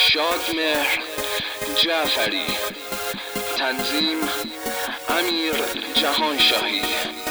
شادمهر جعفری، تنظیم امیر جهانشاهی.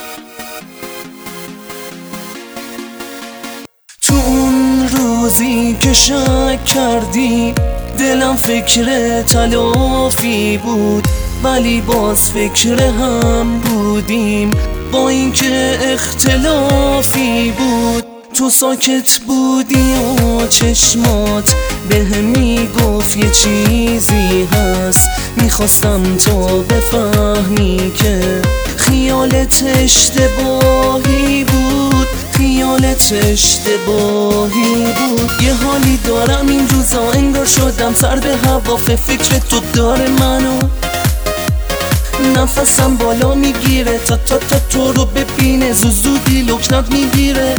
تو اون روزی که شک کردی دلم فکر تلافی بود، ولی باز فکر هم بودیم با اینکه اختلافی بود. تو ساکت بودی و چشمات بهم میگفت یه چیزی هست، میخواستم تو بفهمی که خیالت اشتباهی بود، خیالت اشتباهی بود. یه حالی دارم این روزا انگار شدم سر به هوا، فکر تو داره منو، نفسم بالا میگیره تا تو رو ببینه، زودی لکنت میگیره.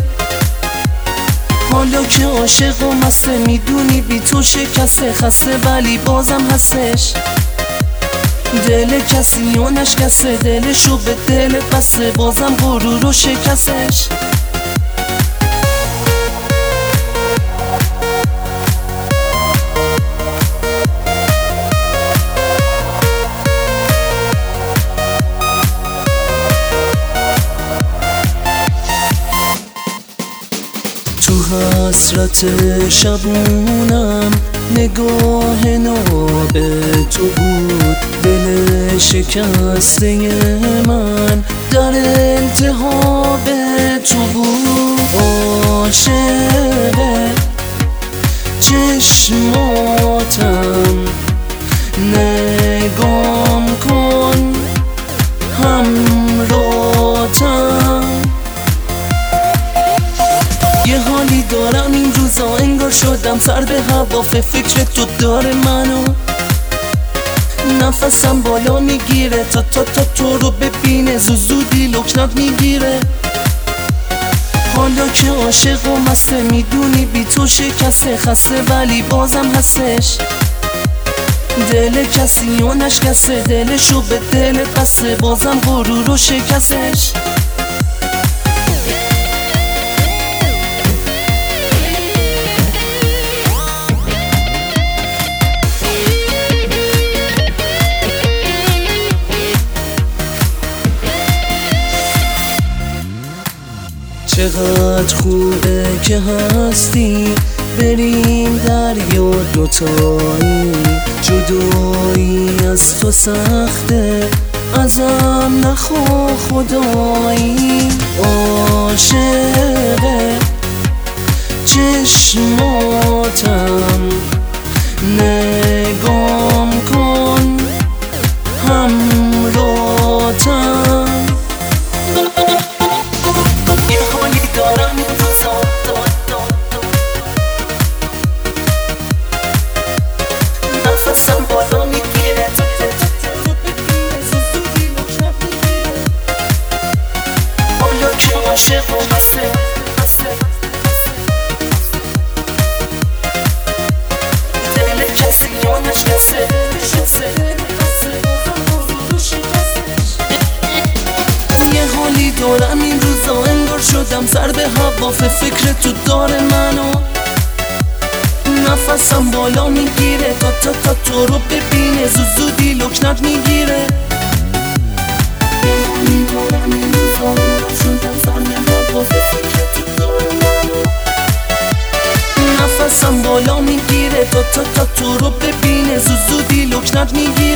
حالا که عاشق و مسته میدونی بی تو شکسته، خسته ولی بازم هستش. دل کسی و نشکسته، دلشو به دل بسته، بازم غرور و شکستش. تو حسرت شبونم نگاه ناب تو بود، دل شکسته من در التهاب تو بود. عاشق چشماتم نگام کن، همراهتم. یه حالی دارم این روزا انگار شدم سر به هوا، فکر تو داره منو، نفسم بالا میگیره تا تو رو ببینه، زودی لکنت میگیره. حالا که عاشق و مسته میدونی بی تو شکسته، خسته ولی بازم هستش. دل کسی و نشکسته، دلشو به دل بسته، بازم غرور و شکستش. چقدر خوبه که هستی، بریم دریا دوتایی، جدایی از تو سخته، ازم نخوا خدایی. عاشق چشماتم نگام کن، همراهتم. نفسم بالا میگیره حالا که عاشق و مسته، دل کسی و نشکسته. یه حالی دارم این روزا انگار شدم سر به هوا، فکر تو داره منو، نفسم بالا میگیره تا تو رو ببینه، زودی لکنت میگیره. نفسم بالا میگیره تا تو رو ببینه، زودی لکنت میگیره.